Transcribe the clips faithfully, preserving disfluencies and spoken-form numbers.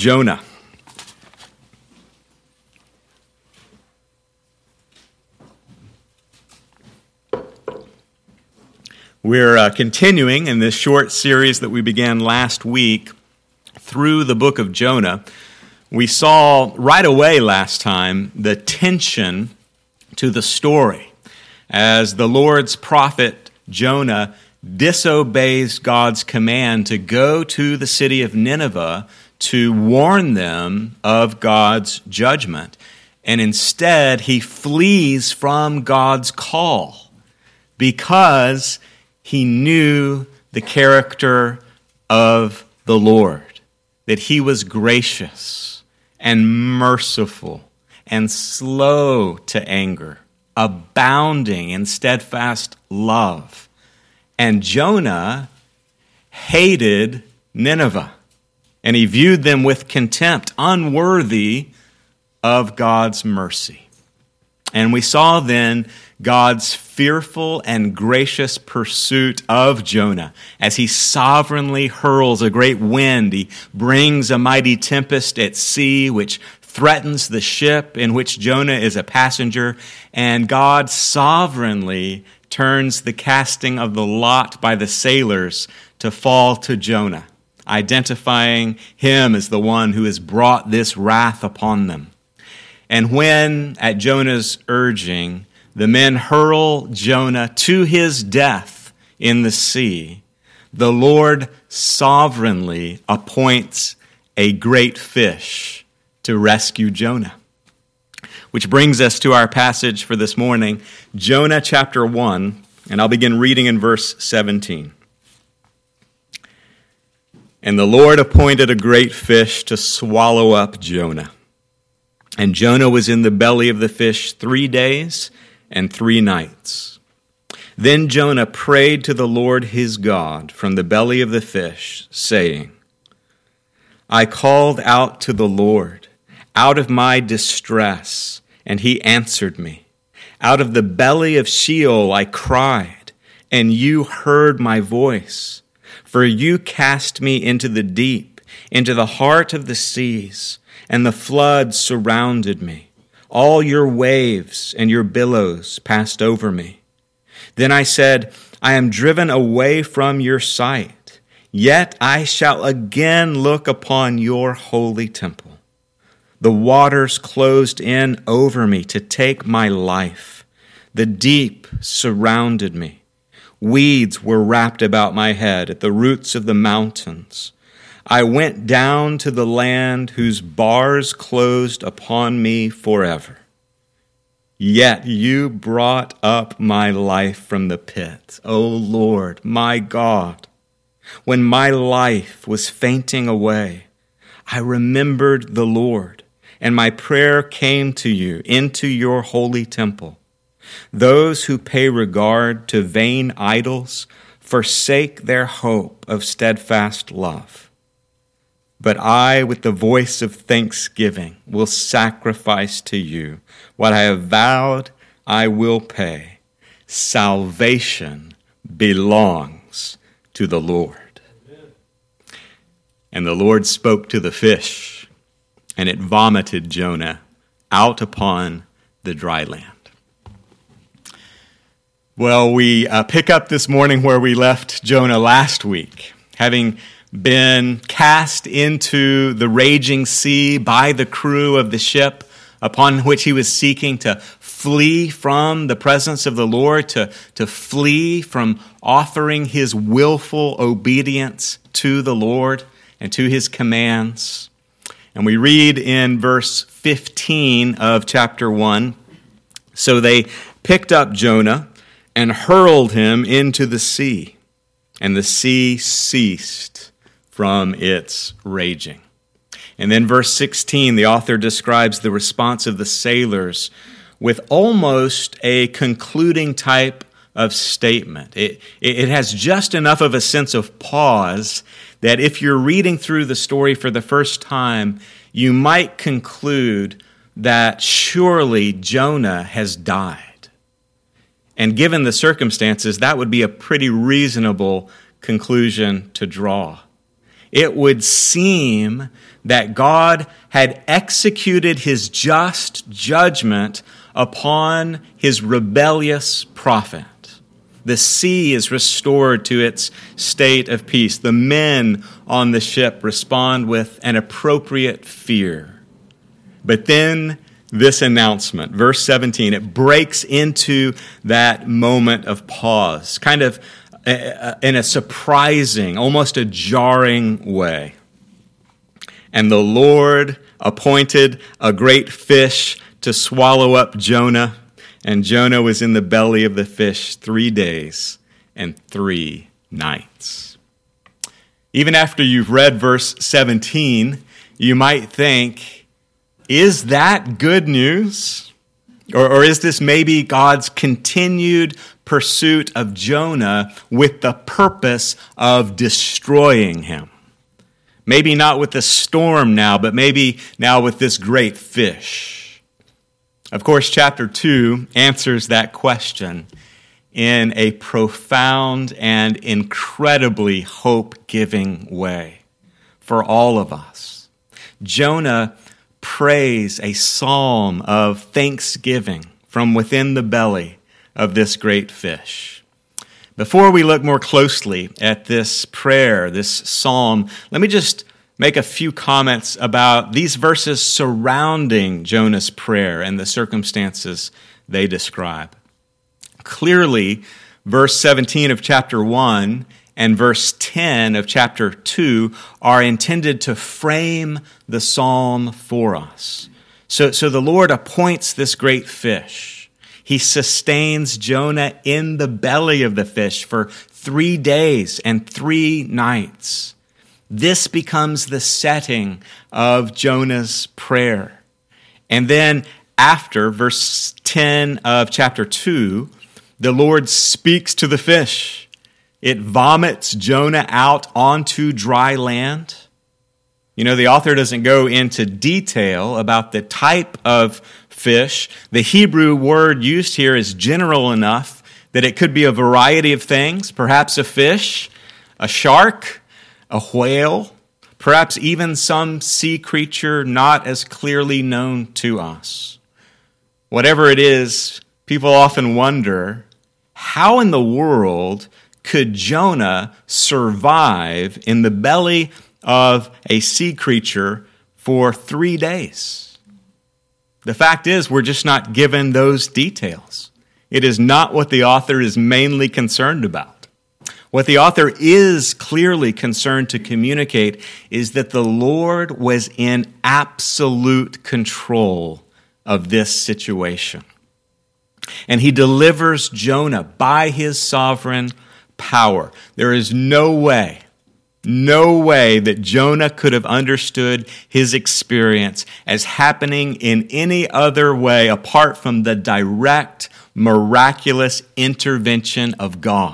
Jonah. We're uh, continuing in this short series that we began last week through the book of Jonah. We saw right away last time the tension to the story as the Lord's prophet Jonah disobeys God's command to go to the city of Nineveh to warn them of God's judgment. And instead, he flees from God's call because he knew the character of the Lord, that he was gracious and merciful and slow to anger, abounding in steadfast love. And Jonah hated Nineveh, and he viewed them with contempt, unworthy of God's mercy. And we saw then God's fearful and gracious pursuit of Jonah as he sovereignly hurls a great wind. He brings a mighty tempest at sea, which threatens the ship in which Jonah is a passenger. And God sovereignly turns the casting of the lot by the sailors to fall to Jonah, identifying him as the one who has brought this wrath upon them. And when, at Jonah's urging, the men hurl Jonah to his death in the sea, the Lord sovereignly appoints a great fish to rescue Jonah. Which brings us to our passage for this morning, Jonah chapter one, and I'll begin reading in verse seventeen. And the Lord appointed a great fish to swallow up Jonah. And Jonah was in the belly of the fish three days and three nights. Then Jonah prayed to the Lord his God from the belly of the fish, saying, I called out to the Lord out of my distress, and he answered me. Out of the belly of Sheol I cried, and you heard my voice. For you cast me into the deep, into the heart of the seas, and the flood surrounded me. All your waves and your billows passed over me. Then I said, I am driven away from your sight, yet I shall again look upon your holy temple. The waters closed in over me to take my life. The deep surrounded me. Weeds were wrapped about my head at the roots of the mountains. I went down to the land whose bars closed upon me forever. Yet you brought up my life from the pit, O Lord, my God. When my life was fainting away, I remembered the Lord, and my prayer came to you into your holy temple. Those who pay regard to vain idols forsake their hope of steadfast love. But I, with the voice of thanksgiving, will sacrifice to you. What I have vowed, I will pay. Salvation belongs to the Lord. Amen. And the Lord spoke to the fish, and it vomited Jonah out upon the dry land. Well, we uh, pick up this morning where we left Jonah last week, having been cast into the raging sea by the crew of the ship upon which he was seeking to flee from the presence of the Lord, to, to flee from offering his willful obedience to the Lord and to his commands. And we read in verse fifteen of chapter one, so they picked up Jonah and hurled him into the sea, and the sea ceased from its raging. And then verse sixteen, the author describes the response of the sailors with almost a concluding type of statement. It, it has just enough of a sense of pause that if you're reading through the story for the first time, you might conclude that surely Jonah has died. And given the circumstances, that would be a pretty reasonable conclusion to draw. It would seem that God had executed his just judgment upon his rebellious prophet. The sea is restored to its state of peace. The men on the ship respond with an appropriate fear. But then this announcement, verse seventeen, it breaks into that moment of pause, kind of in a surprising, almost a jarring way. And the Lord appointed a great fish to swallow up Jonah, and Jonah was in the belly of the fish three days and three nights. Even after you've read verse seventeen, you might think, is that good news? Or, or is this maybe God's continued pursuit of Jonah with the purpose of destroying him? Maybe not with the storm now, but maybe now with this great fish. Of course, chapter two answers that question in a profound and incredibly hope-giving way for all of us. Jonah prays a psalm of thanksgiving from within the belly of this great fish. Before we look more closely at this prayer, this psalm, let me just make a few comments about these verses surrounding Jonah's prayer and the circumstances they describe. Clearly, verse seventeen of chapter one and verse ten of chapter two are intended to frame the psalm for us. So, so the Lord appoints this great fish. He sustains Jonah in the belly of the fish for three days and three nights. This becomes the setting of Jonah's prayer. And then after verse ten of chapter two, the Lord speaks to the fish. It vomits Jonah out onto dry land. You know, the author doesn't go into detail about the type of fish. The Hebrew word used here is general enough that it could be a variety of things, perhaps a fish, a shark, a whale, perhaps even some sea creature not as clearly known to us. Whatever it is, people often wonder, how in the world could Jonah survive in the belly of a sea creature for three days? The fact is, we're just not given those details. It is not what the author is mainly concerned about. What the author is clearly concerned to communicate is that the Lord was in absolute control of this situation. And he delivers Jonah by his sovereign power. There is no way, no way that Jonah could have understood his experience as happening in any other way apart from the direct, miraculous intervention of God.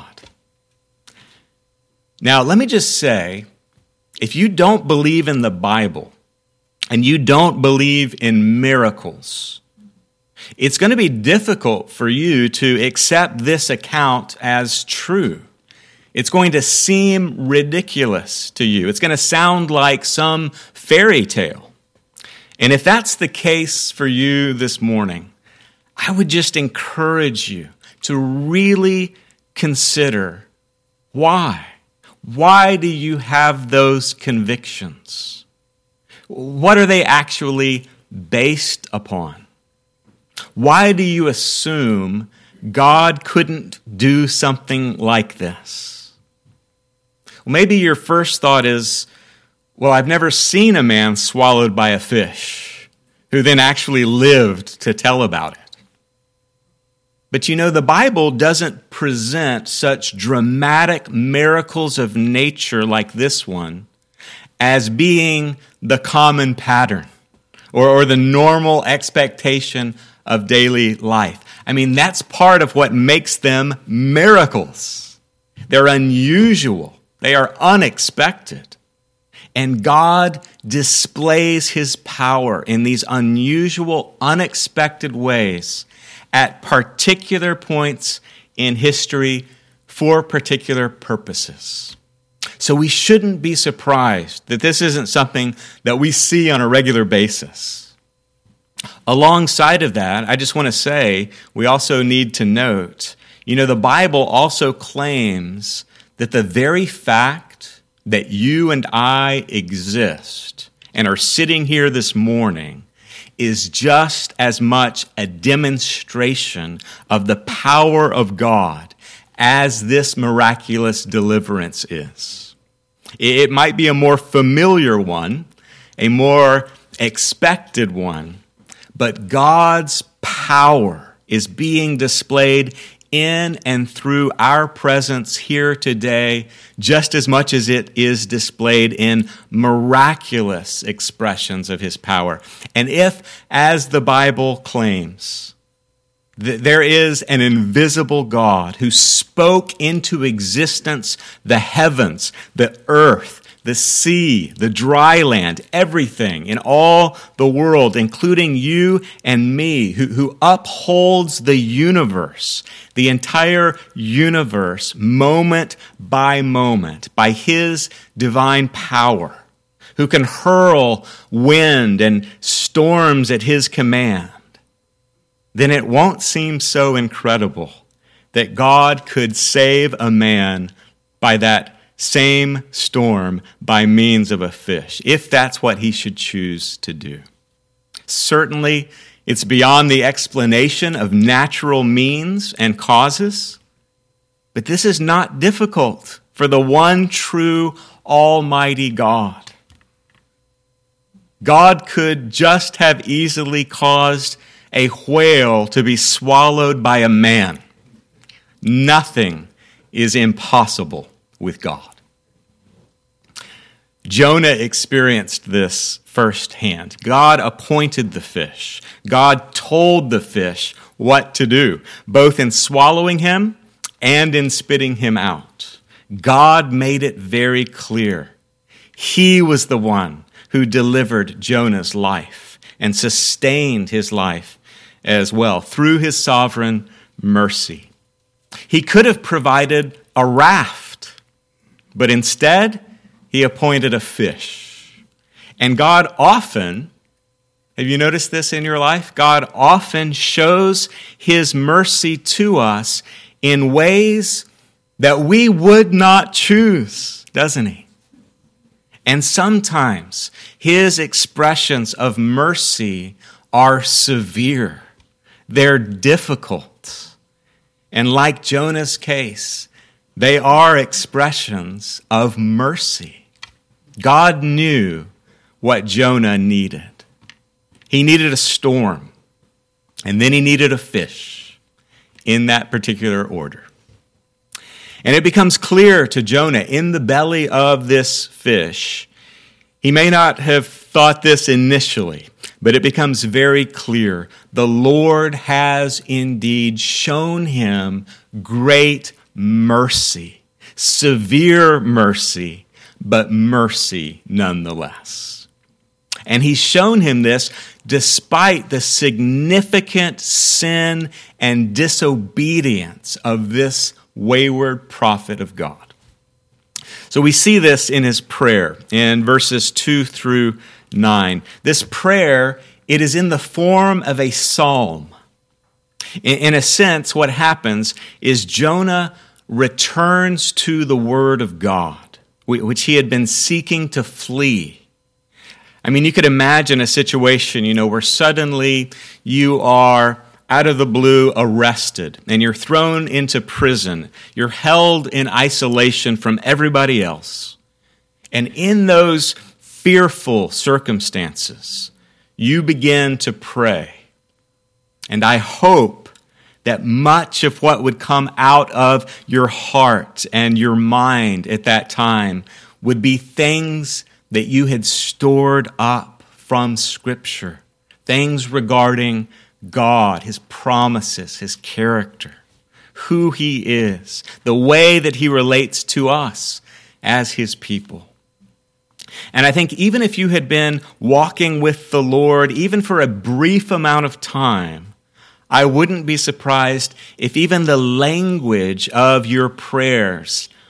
Now, let me just say, if you don't believe in the Bible and you don't believe in miracles, it's going to be difficult for you to accept this account as true. It's going to seem ridiculous to you. It's going to sound like some fairy tale. And if that's the case for you this morning, I would just encourage you to really consider why. Why do you have those convictions? What are they actually based upon? Why do you assume God couldn't do something like this? Well, maybe your first thought is, well, I've never seen a man swallowed by a fish who then actually lived to tell about it. But you know, the Bible doesn't present such dramatic miracles of nature like this one as being the common pattern or, or the normal expectation of daily life. I mean, that's part of what makes them miracles. They're unusual. They are unexpected. And God displays his power in these unusual, unexpected ways at particular points in history for particular purposes. So we shouldn't be surprised that this isn't something that we see on a regular basis. Alongside of that, I just want to say, we also need to note, you know, the Bible also claims that the very fact that you and I exist and are sitting here this morning is just as much a demonstration of the power of God as this miraculous deliverance is. It might be a more familiar one, a more expected one, but God's power is being displayed in and through our presence here today, just as much as it is displayed in miraculous expressions of his power. And if, as the Bible claims, that there is an invisible God who spoke into existence the heavens, the earth, the sea, the dry land, everything in all the world, including you and me, who, who upholds the universe, the entire universe, moment by moment, by his divine power, who can hurl wind and storms at his command, then it won't seem so incredible that God could save a man by that same storm by means of a fish, if that's what he should choose to do. Certainly, it's beyond the explanation of natural means and causes, but this is not difficult for the one true Almighty God. God could just have easily caused a whale to be swallowed by a man. Nothing is impossible with God. Jonah experienced this firsthand. God appointed the fish. God told the fish what to do, both in swallowing him and in spitting him out. God made it very clear. He was the one who delivered Jonah's life and sustained his life as well through his sovereign mercy. He could have provided a raft, but instead, he appointed a fish. And God often, have you noticed this in your life? God often shows his mercy to us in ways that we would not choose, doesn't he? And sometimes his expressions of mercy are severe. They're difficult. And like Jonah's case, they are expressions of mercy. God knew what Jonah needed. He needed a storm, and then he needed a fish in that particular order. And it becomes clear to Jonah in the belly of this fish. He may not have thought this initially, but it becomes very clear. The Lord has indeed shown him great mercy, severe mercy, but mercy nonetheless. And he's shown him this despite the significant sin and disobedience of this wayward prophet of God. So we see this in his prayer in verses two through nine. This prayer, it is in the form of a psalm. In a sense, what happens is Jonah returns to the word of God, which he had been seeking to flee. I mean, you could imagine a situation, you know, where suddenly you are out of the blue arrested and you're thrown into prison. You're held in isolation from everybody else. And in those fearful circumstances, you begin to pray. And I hope that much of what would come out of your heart and your mind at that time would be things that you had stored up from Scripture, things regarding God, his promises, his character, who he is, the way that he relates to us as his people. And I think even if you had been walking with the Lord, even for a brief amount of time, I wouldn't be surprised if even the language of your prayers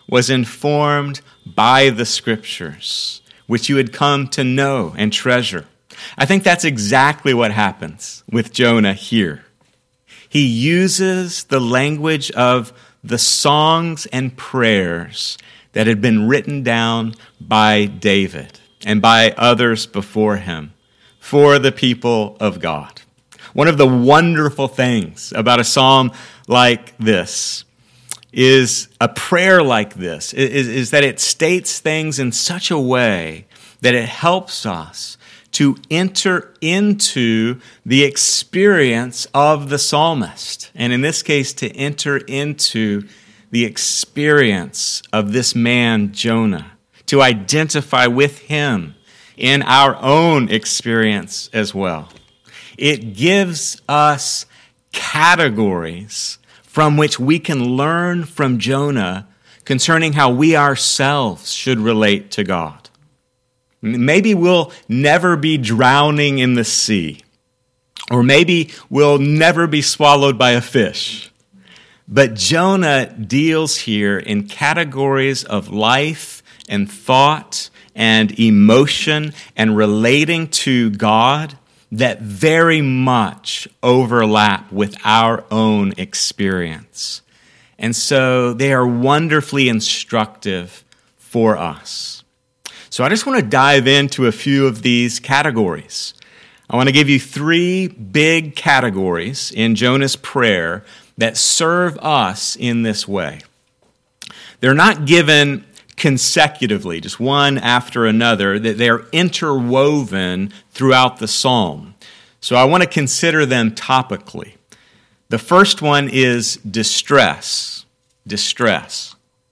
was informed by the Scriptures, which you had come to know and treasure. I think that's exactly what happens with Jonah here. He uses the language of the songs and prayers that had been written down by David and by others before him for the people of God. One of the wonderful things about a psalm like this is a prayer like this, is, is that it states things in such a way that it helps us to enter into the experience of the psalmist. And in this case, to enter into the experience of this man, Jonah, to identify with him in our own experience as well. It gives us categories from which we can learn from Jonah concerning how we ourselves should relate to God. Maybe we'll never be drowning in the sea, or maybe we'll never be swallowed by a fish. But Jonah deals here in categories of life and thought and emotion and relating to God that very much overlap with our own experience. And so they are wonderfully instructive for us. So I just want to dive into a few of these categories. I want to give you three big categories in Jonah's prayer that serve us in this way. They're not given consecutively, just one after another, that they're interwoven throughout the psalm. So I want to consider them topically. The first one is distress. Distress.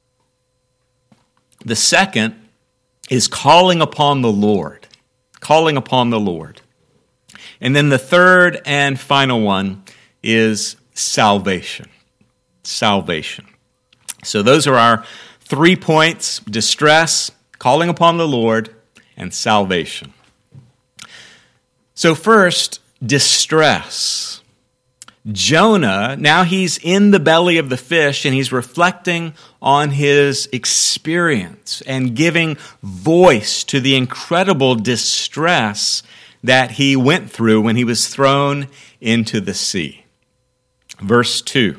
The second is calling upon the Lord. Calling upon the Lord. And then the third and final one is salvation. Salvation. So those are our three points: distress, calling upon the Lord, and salvation. So first, distress. Jonah, now he's in the belly of the fish and he's reflecting on his experience and giving voice to the incredible distress that he went through when he was thrown into the sea. Verse two.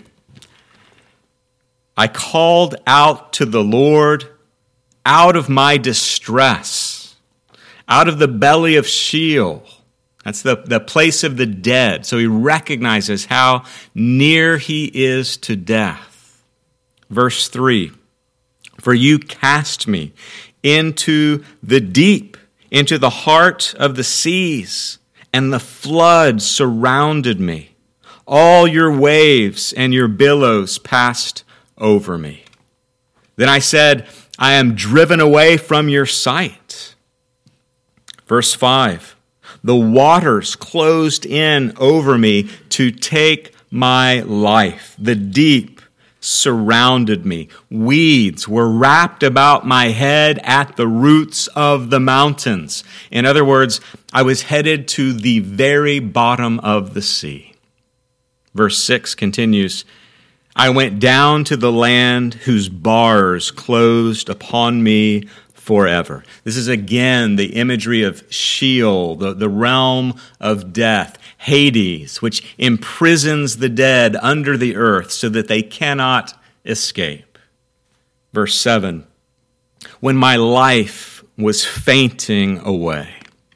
I called out to the Lord out of my distress, out of the belly of Sheol. That's the, the place of the dead. So he recognizes how near he is to death. Verse three, for you cast me into the deep, into the heart of the seas, and the flood surrounded me. All your waves and your billows passed over me. Then I said, I am driven away from your sight. Verse five, the waters closed in over me to take my life. The deep surrounded me. Weeds were wrapped about my head at the roots of the mountains. In other words, I was headed to the very bottom of the sea. Verse six continues, I went down to the land whose bars closed upon me forever. This is again the imagery of Sheol, the, the realm of death, Hades, which imprisons the dead under the earth so that they cannot escape. Verse seven, when my life was fainting away.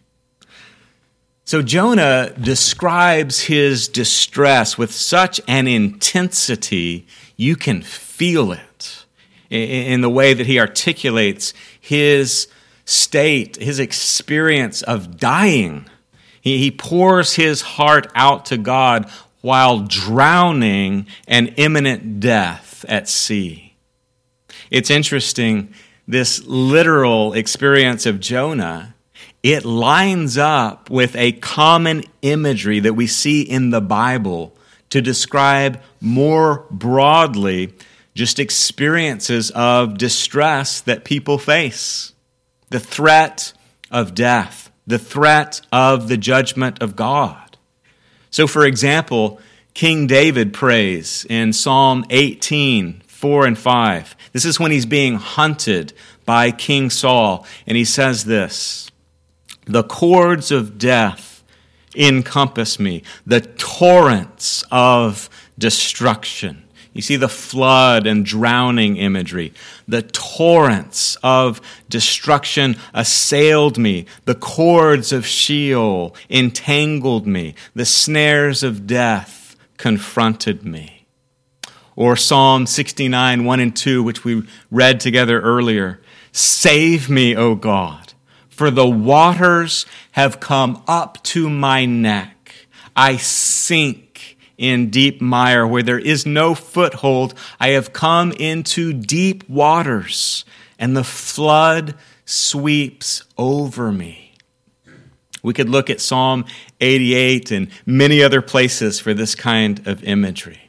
So Jonah describes his distress with such an intensity, you can feel it in the way that he articulates his state, his experience of dying. He, he pours his heart out to God while drowning an imminent death at sea. It's interesting, this literal experience of Jonah, it lines up with a common imagery that we see in the Bible to describe more broadly just experiences of distress that people face. The threat of death, the threat of the judgment of God. So, for example, King David prays in Psalm eighteen, four and five. This is when he's being hunted by King Saul. And he says this, "The cords of death encompass me, the torrents of destruction." You see the flood and drowning imagery. The torrents of destruction assailed me. The cords of Sheol entangled me. The snares of death confronted me. Or Psalm sixty-nine, one and two, which we read together earlier. "Save me, O God, for the waters have come up to my neck. I sink in deep mire where there is no foothold. I have come into deep waters, and the flood sweeps over me." We could look at Psalm eighty-eight and many other places for this kind of imagery.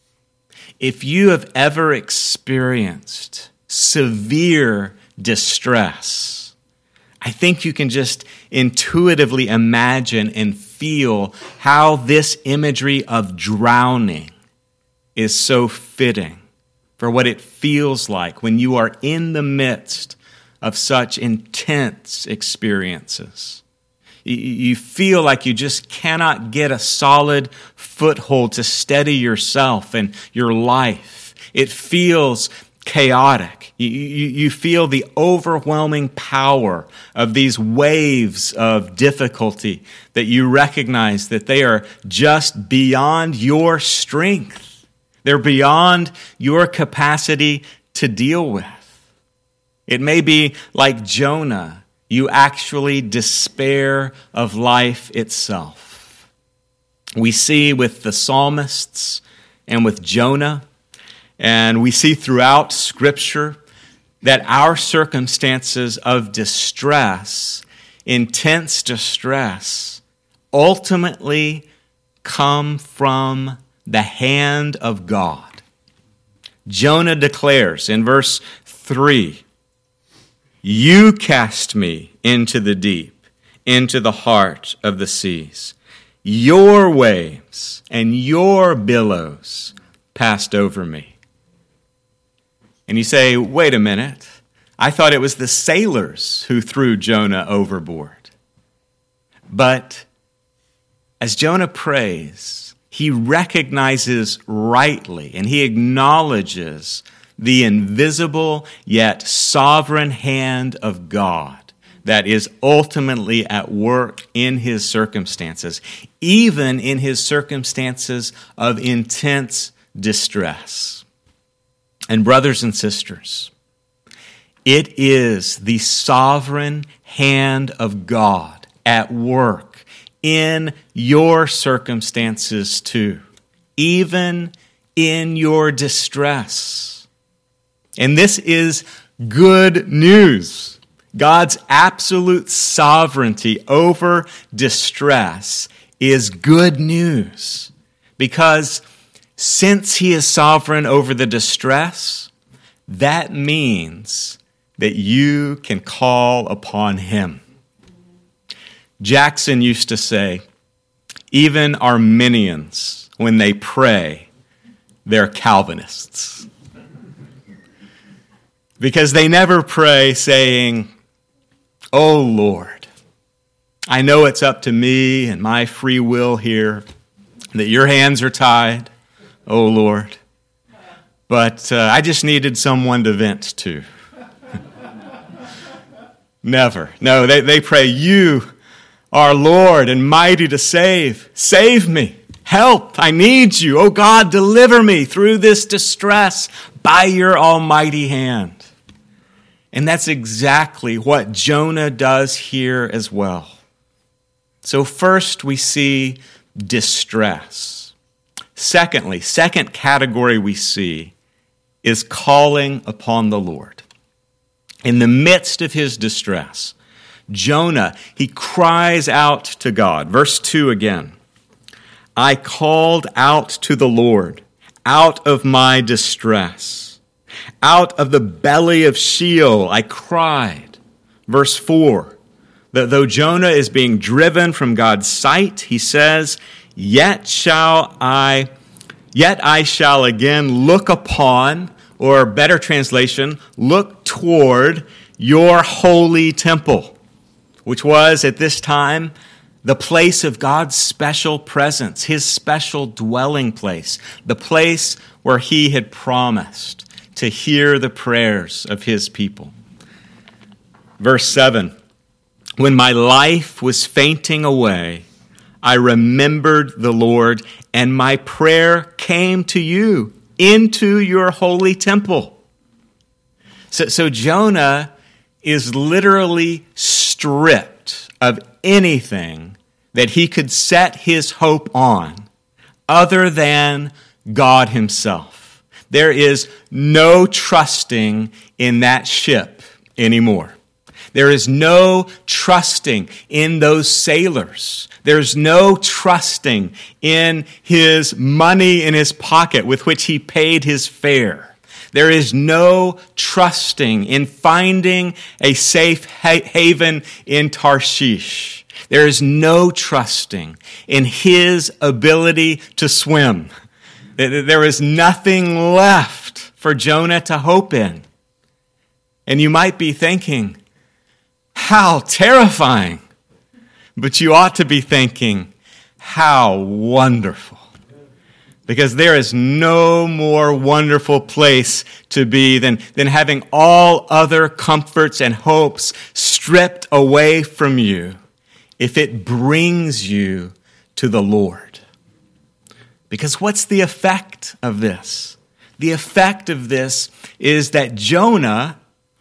If you have ever experienced severe distress, I think you can just intuitively imagine and feel how this imagery of drowning is so fitting for what it feels like when you are in the midst of such intense experiences. You feel like you just cannot get a solid foothold to steady yourself and your life. It feels chaotic. You, you, you feel the overwhelming power of these waves of difficulty that you recognize that they are just beyond your strength. They're beyond your capacity to deal with. It may be like Jonah. You actually despair of life itself. We see with the psalmists and with Jonah, and we see throughout Scripture that our circumstances of distress, intense distress, ultimately come from the hand of God. Jonah declares in verse three, "You cast me into the deep, into the heart of the seas. Your waves and your billows passed over me." And you say, wait a minute, I thought it was the sailors who threw Jonah overboard. But as Jonah prays, he recognizes rightly and he acknowledges the invisible yet sovereign hand of God that is ultimately at work in his circumstances, even in his circumstances of intense distress. And brothers and sisters, it is the sovereign hand of God at work in your circumstances too, even in your distress. And this is good news. God's absolute sovereignty over distress is good news because since he is sovereign over the distress, that means that you can call upon him. Jackson used to say, even Arminians, when they pray, they're Calvinists. Because they never pray saying, "Oh Lord, I know it's up to me and my free will here, that your hands are tied, oh Lord, but uh, I just needed someone to vent to." Never. No, they, they pray, "You are Lord and mighty to save. Save me. Help. I need you. Oh God, deliver me through this distress by your almighty hand." And that's exactly what Jonah does here as well. So first we see distress. Secondly, second category we see is calling upon the Lord. In the midst of his distress, Jonah, he cries out to God. Verse two again. "I called out to the Lord out of my distress. Out of the belly of Sheol I cried." Verse four. That though Jonah is being driven from God's sight, he says, Yet shall I, yet I shall again look upon or better translation, look toward your holy temple, which was at this time the place of God's special presence, his special dwelling place, the place where he had promised to hear the prayers of his people. Verse seven, when my life was fainting away, I remembered the Lord, and my prayer came to you into your holy temple. So, so Jonah is literally stripped of anything that he could set his hope on other than God himself. There is no trusting in that ship anymore. There is no trusting in those sailors. There's no trusting in his money in his pocket with which he paid his fare. There is no trusting in finding a safe ha- haven in Tarshish. There is no trusting in his ability to swim. There is nothing left for Jonah to hope in. And you might be thinking, how terrifying. But you ought to be thinking, how wonderful. Because there is no more wonderful place to be than, than having all other comforts and hopes stripped away from you if it brings you to the Lord. Because what's the effect of this? The effect of this is that Jonah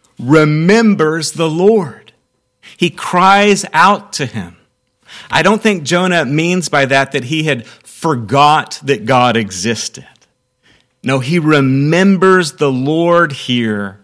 remembers the Lord. He cries out to him. I don't think Jonah means by that that he had forgot that God existed. No, he remembers the Lord here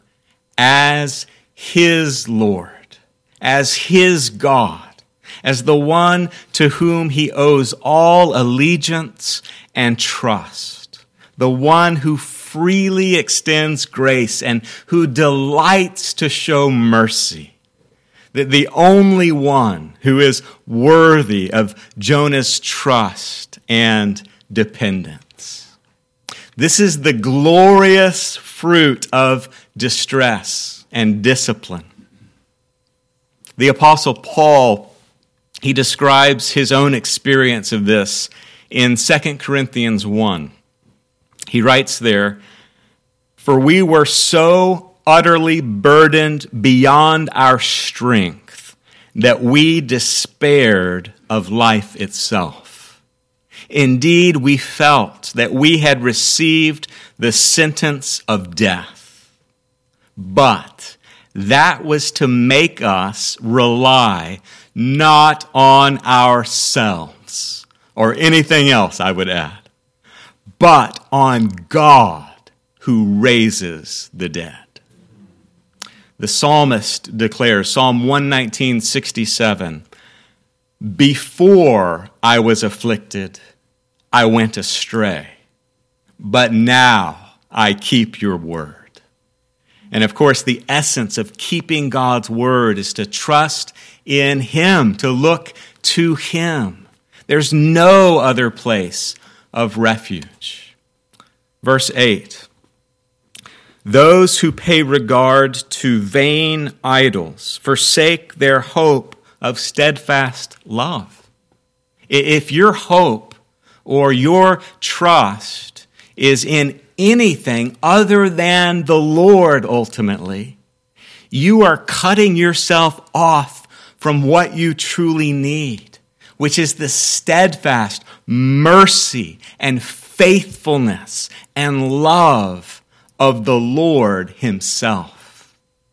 as his Lord, as his God, as the one to whom he owes all allegiance and trust, the one who freely extends grace and who delights to show mercy. The only one who is worthy of Jonah's trust and dependence. This is the glorious fruit of distress and discipline. The Apostle Paul, he describes his own experience of this in Second Corinthians one. He writes there, "For we were so utterly burdened beyond our strength that we despaired of life itself. Indeed, we felt that we had received the sentence of death. But that was to make us rely not on ourselves," or anything else, I would add, "but on God who raises the dead." The psalmist declares, Psalm one nineteen, sixty-seven, "Before I was afflicted, I went astray, but now I keep your word." And of course, the essence of keeping God's word is to trust in him, to look to him. There's no other place of refuge. Verse eight, "Those who pay regard to vain idols forsake their hope of steadfast love." If your hope or your trust is in anything other than the Lord ultimately, you are cutting yourself off from what you truly need, which is the steadfast mercy and faithfulness and love of the Lord himself.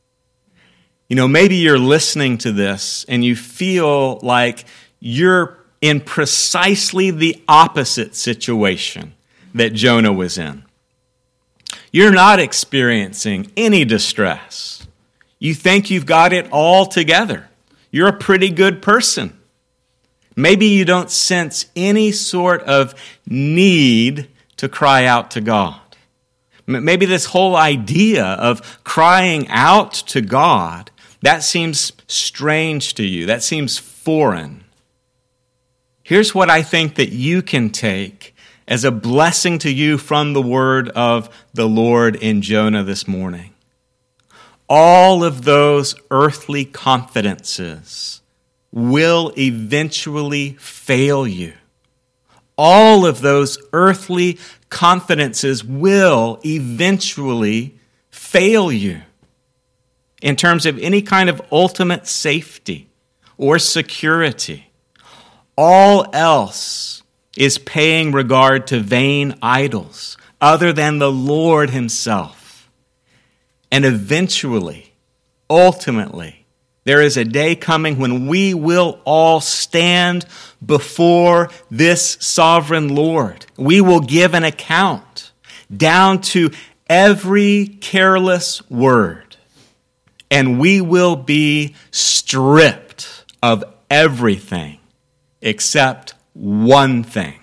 You know, maybe you're listening to this and you feel like you're in precisely the opposite situation that Jonah was in. You're not experiencing any distress. You think you've got it all together. You're a pretty good person. Maybe you don't sense any sort of need to cry out to God. Maybe this whole idea of crying out to God, that seems strange to you. That seems foreign. Here's what I think that you can take as a blessing to you from the word of the Lord in Jonah this morning. All of those earthly confidences will eventually fail you. All of those earthly confidences will eventually fail you in terms of any kind of ultimate safety or security. All else is paying regard to vain idols other than the Lord himself. And eventually, ultimately, there is a day coming when we will all stand before this sovereign Lord. We will give an account down to every careless word, and we will be stripped of everything except one thing.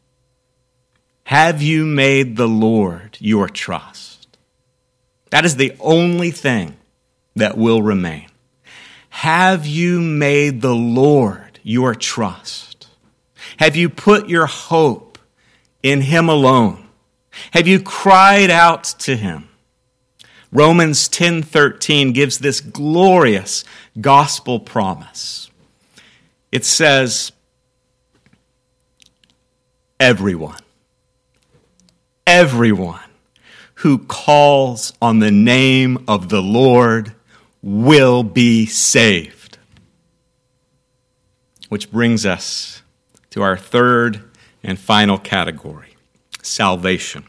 Have you made the Lord your trust? That is the only thing that will remain. Have you made the Lord your trust? Have you put your hope in him alone? Have you cried out to him? Romans ten thirteen gives this glorious gospel promise. It says, everyone, everyone who calls on the name of the Lord will be saved. Which brings us to our third and final category, salvation.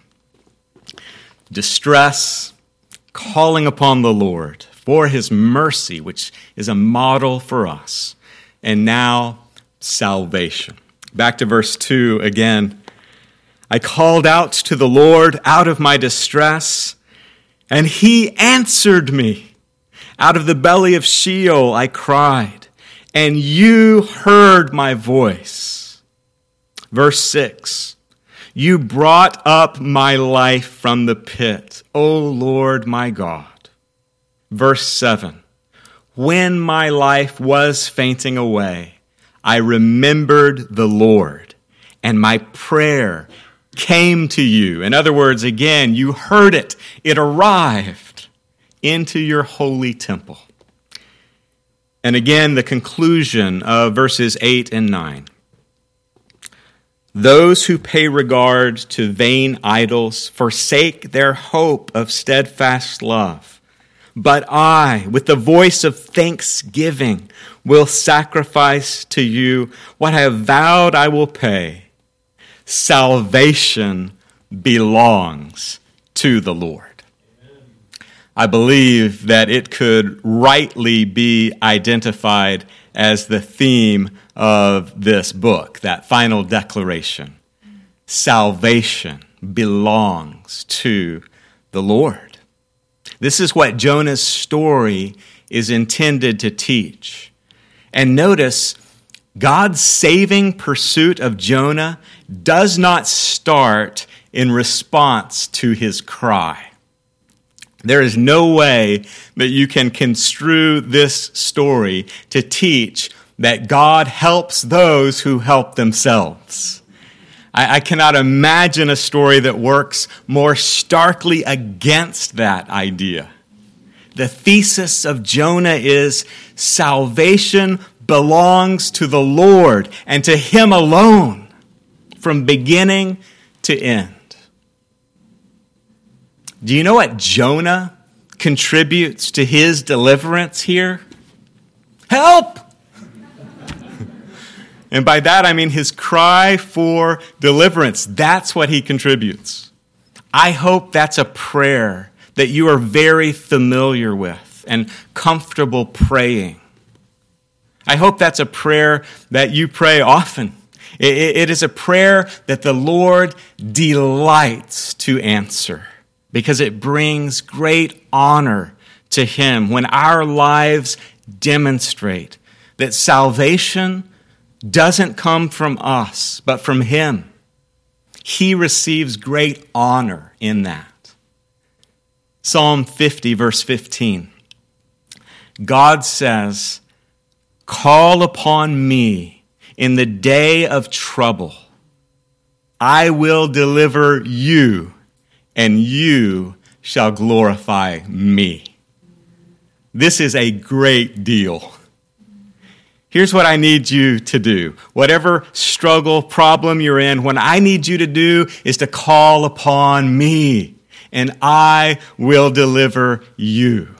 Distress, calling upon the Lord for his mercy, which is a model for us. And now, salvation. Back to verse two again. I called out to the Lord out of my distress, and he answered me. Out of the belly of Sheol I cried, and you heard my voice. Verse six, you brought up my life from the pit, O Lord my God. Verse seven, when my life was fainting away, I remembered the Lord, and my prayer came to you. In other words, again, you heard it. It arrived into your holy temple. And again, the conclusion of verses eight and nine. Those who pay regard to vain idols forsake their hope of steadfast love. But I, with the voice of thanksgiving, will sacrifice to you what I have vowed I will pay. Salvation belongs to the Lord. I believe that it could rightly be identified as the theme of this book, that final declaration. Salvation belongs to the Lord. This is what Jonah's story is intended to teach. And notice, God's saving pursuit of Jonah does not start in response to his cry. There is no way that you can construe this story to teach that God helps those who help themselves. I, I cannot imagine a story that works more starkly against that idea. The thesis of Jonah is salvation belongs to the Lord and to him alone from beginning to end. Do you know what Jonah contributes to his deliverance here? Help! And by that I mean his cry for deliverance. That's what he contributes. I hope that's a prayer that you are very familiar with and comfortable praying. I hope that's a prayer that you pray often. It is a prayer that the Lord delights to answer, because it brings great honor to him when our lives demonstrate that salvation doesn't come from us, but from him. He receives great honor in that. Psalm fifty, verse fifteen. God says, "Call upon me in the day of trouble. I will deliver you, and you shall glorify me. This is a great deal. Here's what I need you to do. Whatever struggle, problem you're in, what I need you to do is to call upon me, and I will deliver you.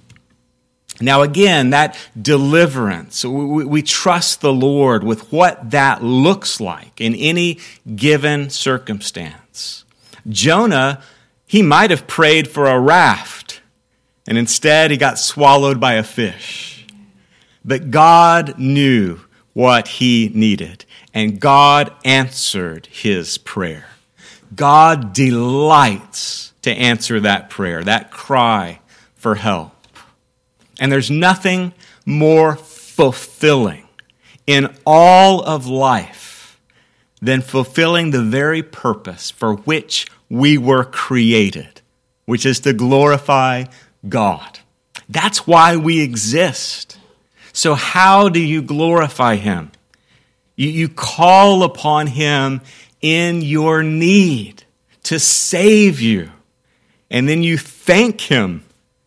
Now again, that deliverance, we, we trust the Lord with what that looks like in any given circumstance. Jonah, he might have prayed for a raft, and instead he got swallowed by a fish. But God knew what he needed, and God answered his prayer. God delights to answer that prayer, that cry for help. And there's nothing more fulfilling in all of life than fulfilling the very purpose for which we were created, which is to glorify God. That's why we exist. So how do you glorify him? You, you call upon him in your need to save you. And then you thank him.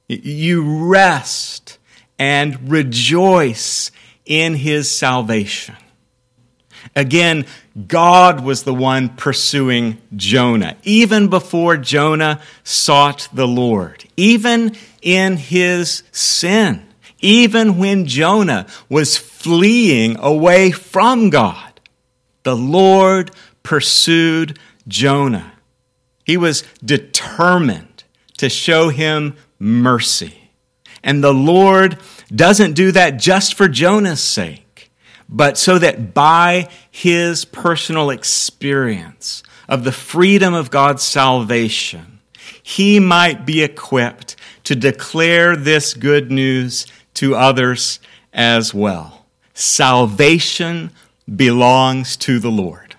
You rest and rejoice in his salvation. Again, God was the one pursuing Jonah, even before Jonah sought the Lord, even in his sin. Even when Jonah was fleeing away from God, the Lord pursued Jonah. He was determined to show him mercy. And the Lord doesn't do that just for Jonah's sake, but so that by his personal experience of the freedom of God's salvation, he might be equipped to declare this good news to others as well. Salvation belongs to the Lord.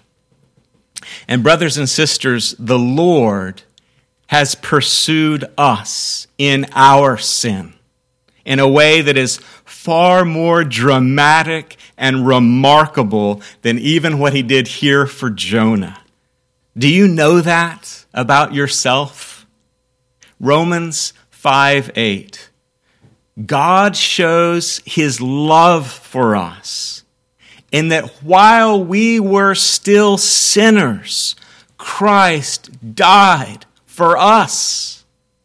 And brothers and sisters, the Lord has pursued us in our sin in a way that is far more dramatic and remarkable than even what he did here for Jonah. Do you know that about yourself? Romans five eight. God shows his love for us in that while we were still sinners, Christ died for us.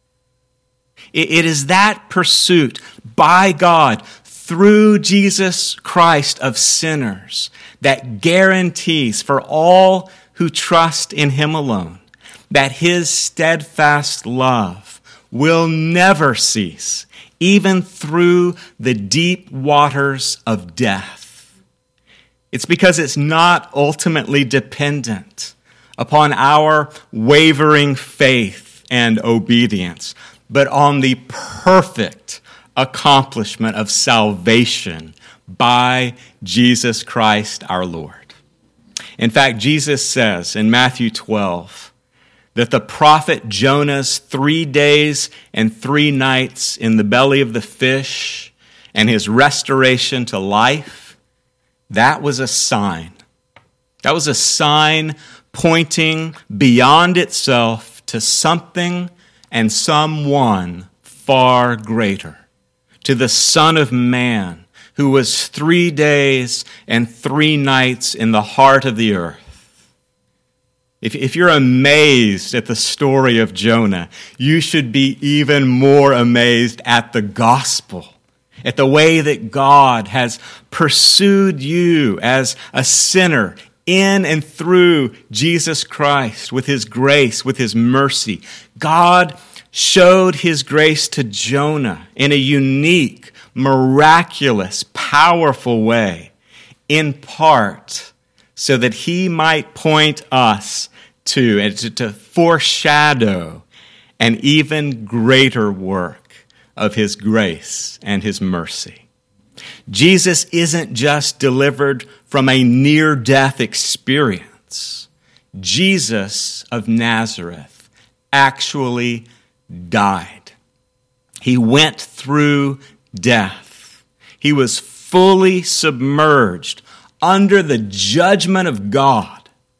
It is that pursuit by God through Jesus Christ of sinners that guarantees for all who trust in him alone that his steadfast love will never cease, even through the deep waters of death. It's because it's not ultimately dependent upon our wavering faith and obedience, but on the perfect accomplishment of salvation by Jesus Christ our Lord. In fact, Jesus says in Matthew twelve, that the prophet Jonah's three days and three nights in the belly of the fish and his restoration to life, that was a sign. That was a sign pointing beyond itself to something and someone far greater, to the Son of Man, who was three days and three nights in the heart of the earth. If, if you're amazed at the story of Jonah, you should be even more amazed at the gospel, at the way that God has pursued you as a sinner in and through Jesus Christ with his grace, with his mercy. God showed his grace to Jonah in a unique, miraculous, powerful way, in part so that he might point us to and to, to foreshadow an even greater work of his grace and his mercy. Jesus isn't just delivered from a near-death experience. Jesus of Nazareth actually died. He went through death. He was fully submerged under the judgment of God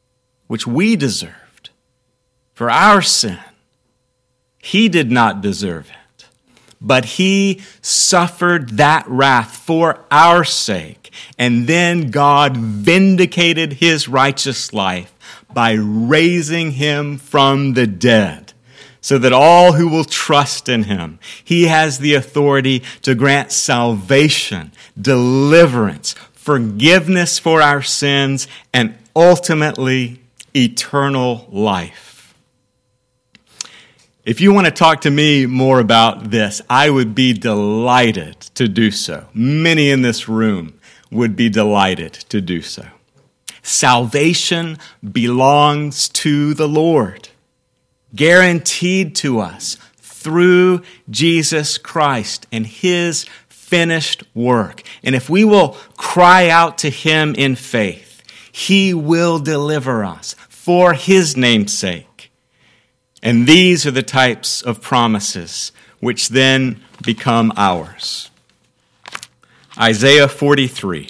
which we deserved, for our sin. He did not deserve it, but he suffered that wrath for our sake. And then God vindicated his righteous life by raising him from the dead, so that all who will trust in him, he has the authority to grant salvation, deliverance, forgiveness for our sins, and ultimately eternal life. If you want to talk to me more about this, I would be delighted to do so. Many in this room would be delighted to do so. Salvation belongs to the Lord, guaranteed to us through Jesus Christ and his finished work. And if we will cry out to him in faith, he will deliver us for his name's sake. And these are the types of promises which then become ours. Isaiah forty-three.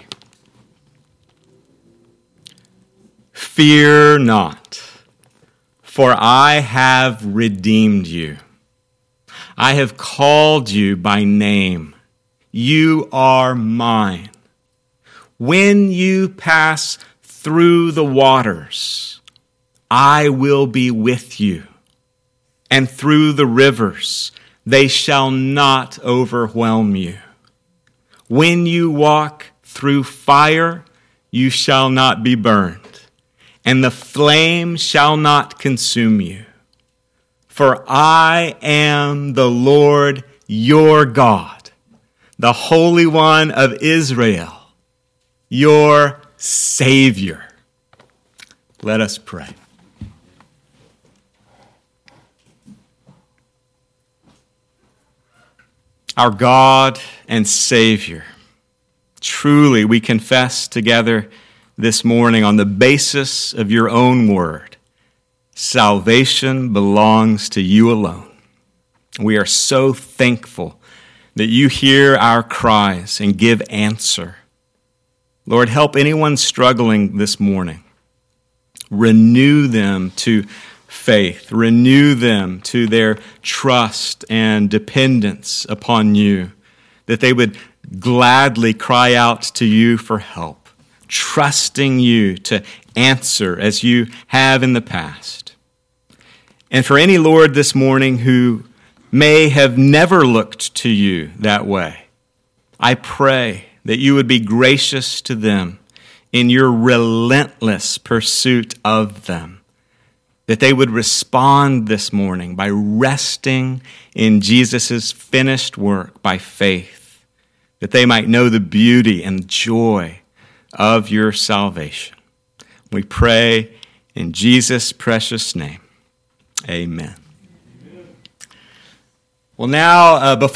Fear not, for I have redeemed you. I have called you by name. You are mine. When you pass through the waters, I will be with you. And through the rivers, they shall not overwhelm you. When you walk through fire, you shall not be burned, and the flame shall not consume you. For I am the Lord your God, the Holy One of Israel, your Savior. Let us pray. Our God and Savior, truly we confess together this morning on the basis of your own word, salvation belongs to you alone. We are so thankful that you hear our cries and give answer. Lord, help anyone struggling this morning. Renew them to faith. Renew them to their trust and dependence upon you, that they would gladly cry out to you for help, trusting you to answer as you have in the past. And for any, Lord, this morning who may have never looked to you that way, I pray that you would be gracious to them in your relentless pursuit of them, that they would respond this morning by resting in Jesus' finished work by faith, that they might know the beauty and joy of your salvation. We pray in Jesus' precious name. Amen. Well, now, uh, before